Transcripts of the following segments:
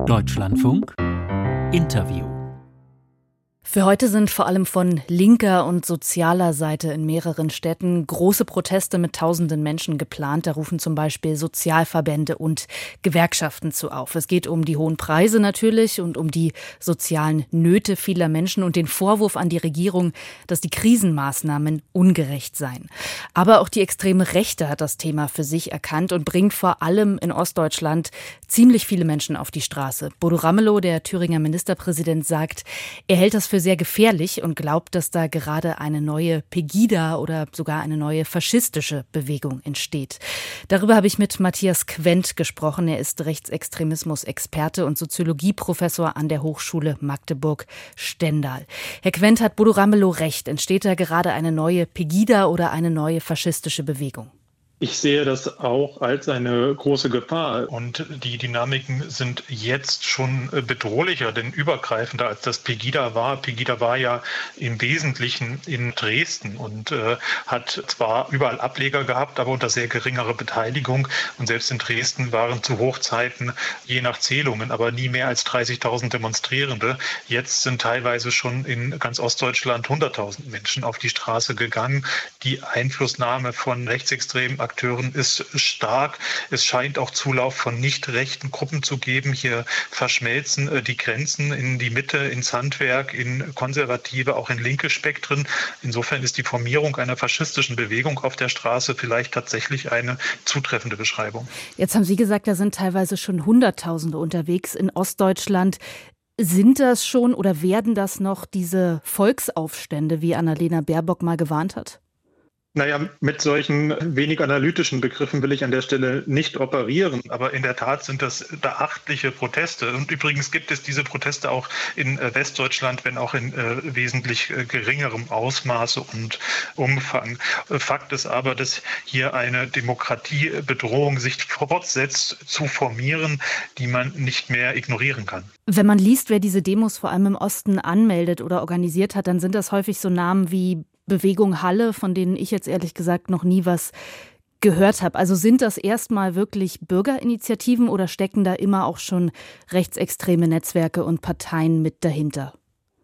Deutschlandfunk Interview. Für heute sind vor allem von linker und sozialer Seite in mehreren Städten große Proteste mit tausenden Menschen geplant. Da rufen zum Beispiel Sozialverbände und Gewerkschaften zu auf. Es geht um die hohen Preise natürlich und um die sozialen Nöte vieler Menschen und den Vorwurf an die Regierung, dass die Krisenmaßnahmen ungerecht seien. Aber auch die extreme Rechte hat das Thema für sich erkannt und bringt vor allem in Ostdeutschland ziemlich viele Menschen auf die Straße. Bodo Ramelow, der Thüringer Ministerpräsident, sagt, er hält das für sehr gefährlich und glaubt, dass da gerade eine neue Pegida oder sogar eine neue faschistische Bewegung entsteht. Darüber habe ich mit Matthias Quent gesprochen. Er ist Rechtsextremismus-Experte und Soziologieprofessor an der Hochschule Magdeburg-Stendal. Herr Quent, hat Bodo Ramelow recht? Entsteht da gerade eine neue Pegida oder eine neue faschistische Bewegung? Ich sehe das auch als eine große Gefahr und die Dynamiken sind jetzt schon bedrohlicher, denn übergreifender als das Pegida war. Pegida war ja im Wesentlichen in Dresden und hat zwar überall Ableger gehabt, aber unter sehr geringerer Beteiligung und selbst in Dresden waren zu Hochzeiten je nach Zählungen aber nie mehr als 30.000 Demonstrierende. Jetzt sind teilweise schon in ganz Ostdeutschland 100.000 Menschen auf die Straße gegangen. Die Einflussnahme von rechtsextremen Akteuren ist stark. Es scheint auch Zulauf von nicht rechten Gruppen zu geben. Hier verschmelzen die Grenzen in die Mitte, ins Handwerk, in konservative, auch in linke Spektren. Insofern ist die Formierung einer faschistischen Bewegung auf der Straße vielleicht tatsächlich eine zutreffende Beschreibung. Jetzt haben Sie gesagt, da sind teilweise schon Hunderttausende unterwegs in Ostdeutschland. Sind das schon oder werden das noch diese Volksaufstände, wie Annalena Baerbock mal gewarnt hat? Naja, mit solchen wenig analytischen Begriffen will ich an der Stelle nicht operieren, aber in der Tat sind das beachtliche Proteste. Und übrigens gibt es diese Proteste auch in Westdeutschland, wenn auch in wesentlich geringerem Ausmaße und Umfang. Fakt ist aber, dass hier eine Demokratiebedrohung sich fortsetzt zu formieren, die man nicht mehr ignorieren kann. Wenn man liest, wer diese Demos vor allem im Osten anmeldet oder organisiert hat, dann sind das häufig so Namen wie Bewegung Halle, von denen ich jetzt ehrlich gesagt noch nie was gehört habe. Also sind das erstmal wirklich Bürgerinitiativen oder stecken da immer auch schon rechtsextreme Netzwerke und Parteien mit dahinter?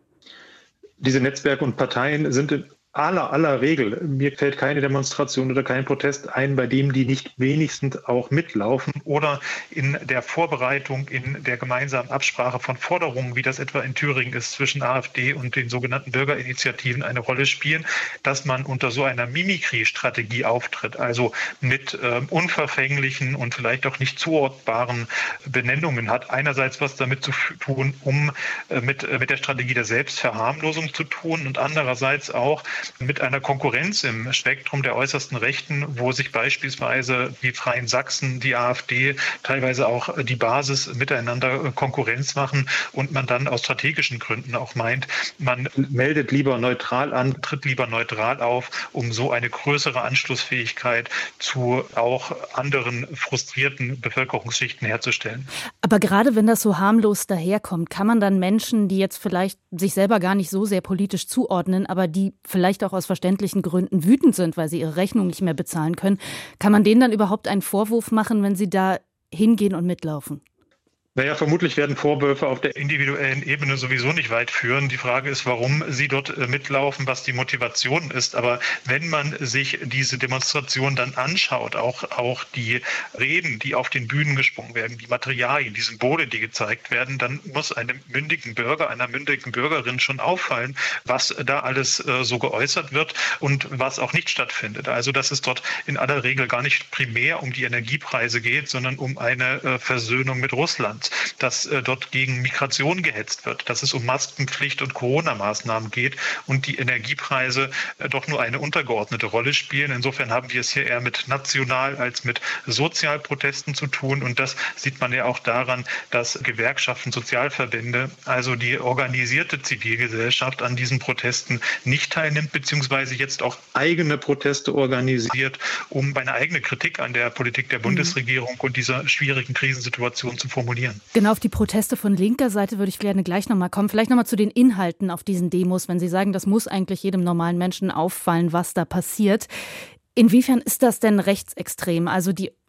Diese Netzwerke und Parteien sind in aller Regel, mir fällt keine Demonstration oder kein Protest ein, bei dem die nicht wenigstens auch mitlaufen oder in der Vorbereitung, in der gemeinsamen Absprache von Forderungen, wie das etwa in Thüringen ist, zwischen AfD und den sogenannten Bürgerinitiativen eine Rolle spielen, dass man unter so einer Mimikry-Strategie auftritt, also mit unverfänglichen und vielleicht auch nicht zuordnbaren Benennungen hat. Einerseits was damit zu tun, um mit der Strategie der Selbstverharmlosung zu tun und andererseits auch mit einer Konkurrenz im Spektrum der äußersten Rechten, wo sich beispielsweise die Freien Sachsen, die AfD, teilweise auch die Basis miteinander Konkurrenz machen und man dann aus strategischen Gründen auch meint, man meldet lieber neutral an, tritt lieber neutral auf, um so eine größere Anschlussfähigkeit zu auch anderen frustrierten Bevölkerungsschichten herzustellen. Aber gerade wenn das so harmlos daherkommt, kann man dann Menschen, die jetzt vielleicht sich selber gar nicht so sehr politisch zuordnen, aber die vielleicht auch aus verständlichen Gründen wütend sind, weil sie ihre Rechnung nicht mehr bezahlen können, kann man denen dann überhaupt einen Vorwurf machen, wenn sie da hingehen und mitlaufen? Naja, vermutlich werden Vorwürfe auf der individuellen Ebene sowieso nicht weit führen. Die Frage ist, warum sie dort mitlaufen, was die Motivation ist. Aber wenn man sich diese Demonstration dann anschaut, auch die Reden, die auf den Bühnen gesprungen werden, die Materialien, die Symbole, die gezeigt werden, dann muss einem mündigen Bürger, einer mündigen Bürgerin schon auffallen, was da alles so geäußert wird und was auch nicht stattfindet. Also, dass es dort in aller Regel gar nicht primär um die Energiepreise geht, sondern um eine Versöhnung mit Russland. Dass dort gegen Migration gehetzt wird, dass es um Maskenpflicht und Corona-Maßnahmen geht und die Energiepreise doch nur eine untergeordnete Rolle spielen. Insofern haben wir es hier eher mit National- als mit Sozialprotesten zu tun. Und das sieht man ja auch daran, dass Gewerkschaften, Sozialverbände, also die organisierte Zivilgesellschaft an diesen Protesten nicht teilnimmt, beziehungsweise jetzt auch eigene Proteste organisiert, um eine eigene Kritik an der Politik der Bundesregierung und dieser schwierigen Krisensituation zu formulieren. Genau, auf die Proteste von linker Seite würde ich gerne gleich nochmal kommen. Vielleicht nochmal zu den Inhalten auf diesen Demos, wenn Sie sagen, das muss eigentlich jedem normalen Menschen auffallen, was da passiert. Inwiefern ist das denn rechtsextrem? Also die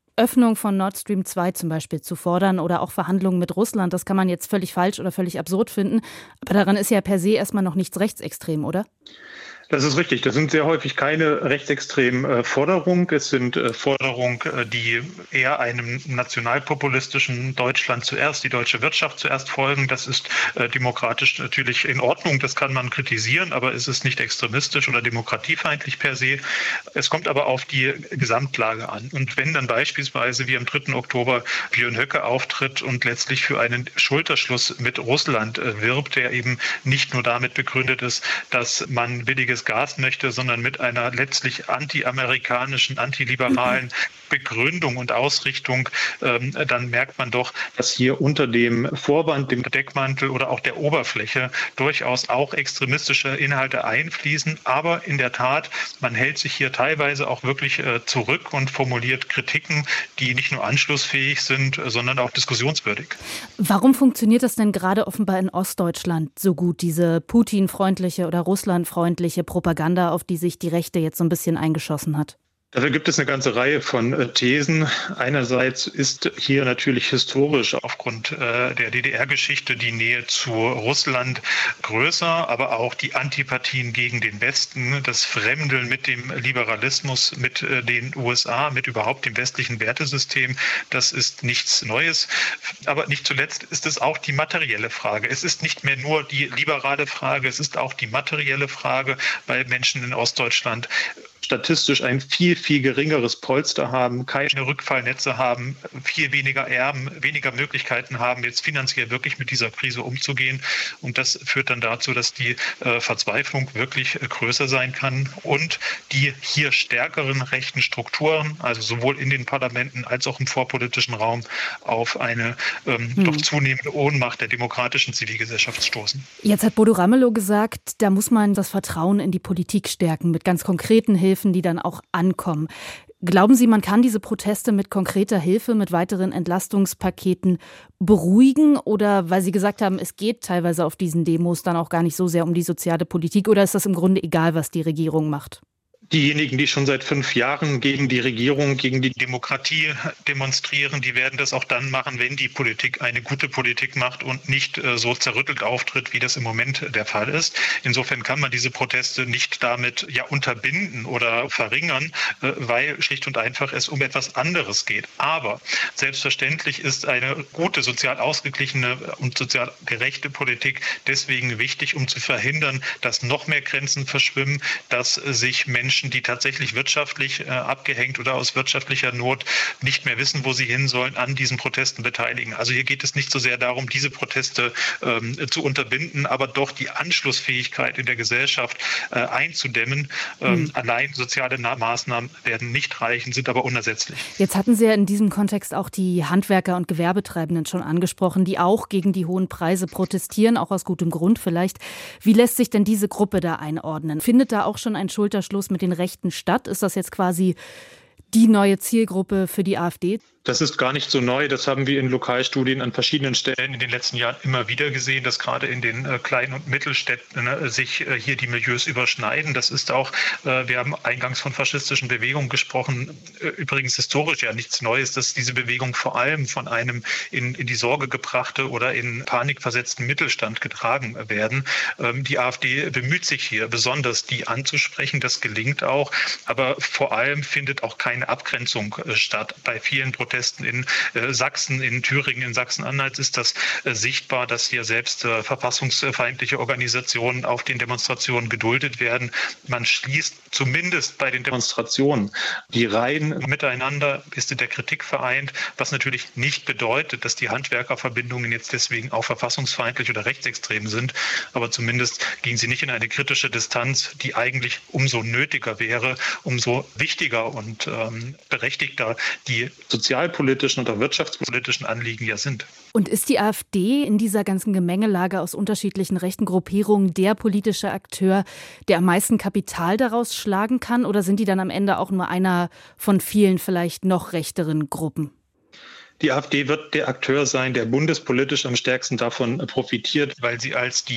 Öffnung von Nord Stream 2 zum Beispiel zu fordern oder auch Verhandlungen mit Russland, das kann man jetzt völlig falsch oder völlig absurd finden. Aber daran ist ja per se erstmal noch nichts rechtsextrem, oder? Das ist richtig. Das sind sehr häufig keine rechtsextremen Forderungen. Es sind Forderungen, die eher einem nationalpopulistischen Deutschland zuerst, die deutsche Wirtschaft zuerst folgen. Das ist demokratisch natürlich in Ordnung. Das kann man kritisieren, aber es ist nicht extremistisch oder demokratiefeindlich per se. Es kommt aber auf die Gesamtlage an. Und wenn dann beispielsweise wie am 3. Oktober Björn Höcke auftritt und letztlich für einen Schulterschluss mit Russland wirbt, der eben nicht nur damit begründet ist, dass man billiges Gas möchte, sondern mit einer letztlich anti-amerikanischen, antiliberalen Begründung und Ausrichtung, dann merkt man doch, dass hier unter dem Vorwand, dem Deckmantel oder auch der Oberfläche durchaus auch extremistische Inhalte einfließen. Aber in der Tat, man hält sich hier teilweise auch wirklich zurück und formuliert Kritiken, die nicht nur anschlussfähig sind, sondern auch diskussionswürdig. Warum funktioniert das denn gerade offenbar in Ostdeutschland so gut, diese Putin-freundliche oder Russland-freundliche Propaganda, auf die sich die Rechte jetzt so ein bisschen eingeschossen hat? Dafür gibt es eine ganze Reihe von Thesen. Einerseits ist hier natürlich historisch aufgrund der DDR-Geschichte die Nähe zu Russland größer, aber auch die Antipathien gegen den Westen, das Fremdeln mit dem Liberalismus, mit den USA, mit überhaupt dem westlichen Wertesystem, das ist nichts Neues. Aber nicht zuletzt ist es auch die materielle Frage. Es ist nicht mehr nur die liberale Frage, es ist auch die materielle Frage, weil Menschen in Ostdeutschland statistisch ein viel, viel geringeres Polster haben, keine Rückfallnetze haben, viel weniger Erben, weniger Möglichkeiten haben, jetzt finanziell wirklich mit dieser Krise umzugehen. Und das führt dann dazu, dass die Verzweiflung wirklich größer sein kann und die hier stärkeren rechten Strukturen, also sowohl in den Parlamenten als auch im vorpolitischen Raum, auf eine doch zunehmende Ohnmacht der demokratischen Zivilgesellschaft stoßen. Jetzt hat Bodo Ramelow gesagt, da muss man das Vertrauen in die Politik stärken mit ganz konkreten Hilfen, die dann auch ankommen. Glauben Sie, man kann diese Proteste mit konkreter Hilfe, mit weiteren Entlastungspaketen beruhigen? Oder weil Sie gesagt haben, es geht teilweise auf diesen Demos dann auch gar nicht so sehr um die soziale Politik? Oder ist das im Grunde egal, was die Regierung macht? Diejenigen, die schon seit 5 Jahren gegen die Regierung, gegen die Demokratie demonstrieren, die werden das auch dann machen, wenn die Politik eine gute Politik macht und nicht so zerrüttelt auftritt, wie das im Moment der Fall ist. Insofern kann man diese Proteste nicht damit unterbinden oder verringern, weil schlicht und einfach es um etwas anderes geht. Aber selbstverständlich ist eine gute, sozial ausgeglichene und sozial gerechte Politik deswegen wichtig, um zu verhindern, dass noch mehr Grenzen verschwimmen, dass sich Menschen, die tatsächlich wirtschaftlich abgehängt oder aus wirtschaftlicher Not nicht mehr wissen, wo sie hin sollen, an diesen Protesten beteiligen. Also hier geht es nicht so sehr darum, diese Proteste zu unterbinden, aber doch die Anschlussfähigkeit in der Gesellschaft einzudämmen. Allein soziale Maßnahmen werden nicht reichen, sind aber unersetzlich. Jetzt hatten Sie ja in diesem Kontext auch die Handwerker und Gewerbetreibenden schon angesprochen, die auch gegen die hohen Preise protestieren, auch aus gutem Grund vielleicht. Wie lässt sich denn diese Gruppe da einordnen? Findet da auch schon ein Schulterschluss mit den Rechten statt? Ist das jetzt quasi die neue Zielgruppe für die AfD? Das ist gar nicht so neu. Das haben wir in Lokalstudien an verschiedenen Stellen in den letzten Jahren immer wieder gesehen, dass gerade in den Klein- und Mittelstädten sich hier die Milieus überschneiden. Das ist auch, wir haben eingangs von faschistischen Bewegungen gesprochen, übrigens historisch ja nichts Neues, dass diese Bewegung vor allem von einem in die Sorge gebrachte oder in Panik versetzten Mittelstand getragen werden. Die AfD bemüht sich hier besonders, die anzusprechen. Das gelingt auch. Aber vor allem findet auch keine Abgrenzung statt. Bei vielen Protesten in Sachsen, in Thüringen, in Sachsen-Anhalt ist das sichtbar, dass hier selbst verfassungsfeindliche Organisationen auf den Demonstrationen geduldet werden. Man schließt zumindest bei den Demonstrationen die Reihen miteinander, ist in der Kritik vereint, was natürlich nicht bedeutet, dass die Handwerkerverbindungen jetzt deswegen auch verfassungsfeindlich oder rechtsextrem sind, aber zumindest gehen sie nicht in eine kritische Distanz, die eigentlich umso nötiger wäre, umso wichtiger und berechtigter die sozialpolitischen und auch wirtschaftspolitischen Anliegen ja sind. Und ist die AfD in dieser ganzen Gemengelage aus unterschiedlichen rechten Gruppierungen der politische Akteur, der am meisten Kapital daraus schlagen kann? Oder sind die dann am Ende auch nur einer von vielen vielleicht noch rechteren Gruppen? Die AfD wird der Akteur sein, der bundespolitisch am stärksten davon profitiert, weil sie als die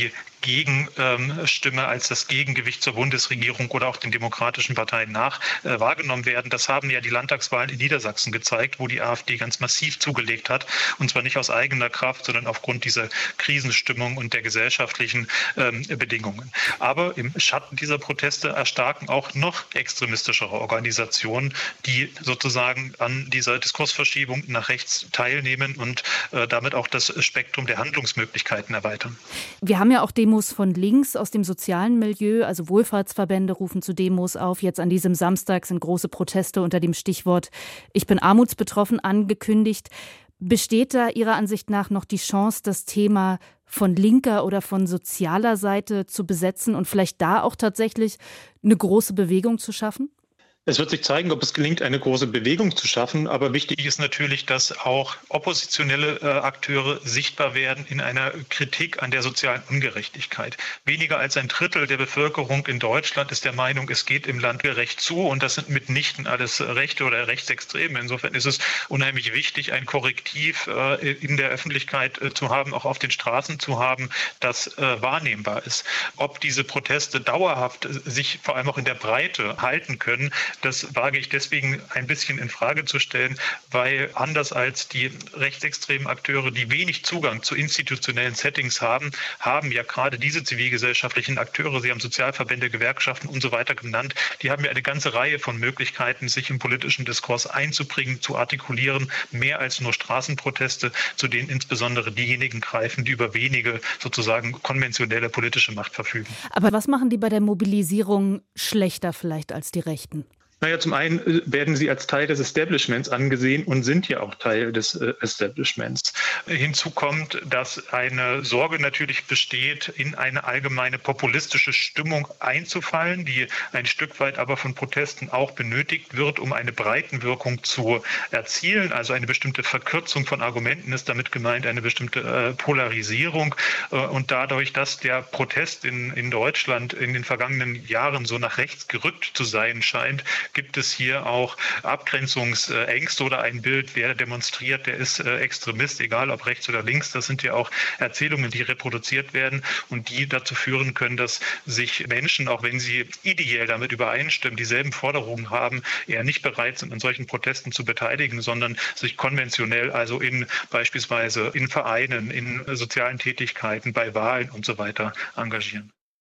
Gegenstimme, als das Gegengewicht zur Bundesregierung oder auch den demokratischen Parteien wahrgenommen werden. Das haben ja die Landtagswahlen in Niedersachsen gezeigt, wo die AfD ganz massiv zugelegt hat. Und zwar nicht aus eigener Kraft, sondern aufgrund dieser Krisenstimmung und der gesellschaftlichen Bedingungen. Aber im Schatten dieser Proteste erstarken auch noch extremistischere Organisationen, die sozusagen an dieser Diskursverschiebung nach rechts teilnehmen und damit auch das Spektrum der Handlungsmöglichkeiten erweitern. Wir haben ja auch Demos von links aus dem sozialen Milieu, also Wohlfahrtsverbände rufen zu Demos auf. Jetzt an diesem Samstag sind große Proteste unter dem Stichwort „Ich bin armutsbetroffen" angekündigt. Besteht da Ihrer Ansicht nach noch die Chance, das Thema von linker oder von sozialer Seite zu besetzen und vielleicht da auch tatsächlich eine große Bewegung zu schaffen? Es wird sich zeigen, ob es gelingt, eine große Bewegung zu schaffen. Aber wichtig ist natürlich, dass auch oppositionelle Akteure sichtbar werden in einer Kritik an der sozialen Ungerechtigkeit. Weniger als ein Drittel der Bevölkerung in Deutschland ist der Meinung, es geht im Land gerecht zu. Und das sind mitnichten alles Rechte oder Rechtsextreme. Insofern ist es unheimlich wichtig, ein Korrektiv in der Öffentlichkeit zu haben, auch auf den Straßen zu haben, das wahrnehmbar ist. Ob diese Proteste dauerhaft sich vor allem auch in der Breite halten können, das wage ich deswegen ein bisschen in Frage zu stellen, weil anders als die rechtsextremen Akteure, die wenig Zugang zu institutionellen Settings haben ja gerade diese zivilgesellschaftlichen Akteure, Sie haben Sozialverbände, Gewerkschaften und so weiter genannt, die haben ja eine ganze Reihe von Möglichkeiten, sich im politischen Diskurs einzubringen, zu artikulieren, mehr als nur Straßenproteste, zu denen insbesondere diejenigen greifen, die über wenige sozusagen konventionelle politische Macht verfügen. Aber was machen die bei der Mobilisierung schlechter vielleicht als die Rechten? Naja, zum einen werden sie als Teil des Establishments angesehen und sind ja auch Teil des Establishments. Hinzu kommt, dass eine Sorge natürlich besteht, in eine allgemeine populistische Stimmung einzufallen, die ein Stück weit aber von Protesten auch benötigt wird, um eine Breitenwirkung zu erzielen. Also eine bestimmte Verkürzung von Argumenten ist damit gemeint, eine bestimmte Polarisierung. Und dadurch, dass der Protest in Deutschland in den vergangenen Jahren so nach rechts gerückt zu sein scheint, gibt es hier auch Abgrenzungsängste oder ein Bild, wer demonstriert, der ist Extremist, egal ob rechts oder links. Das sind ja auch Erzählungen, die reproduziert werden und die dazu führen können, dass sich Menschen, auch wenn sie ideell damit übereinstimmen, dieselben Forderungen haben, eher nicht bereit sind, an solchen Protesten zu beteiligen, sondern sich konventionell, also beispielsweise in Vereinen, in sozialen Tätigkeiten, bei Wahlen und so weiter engagieren.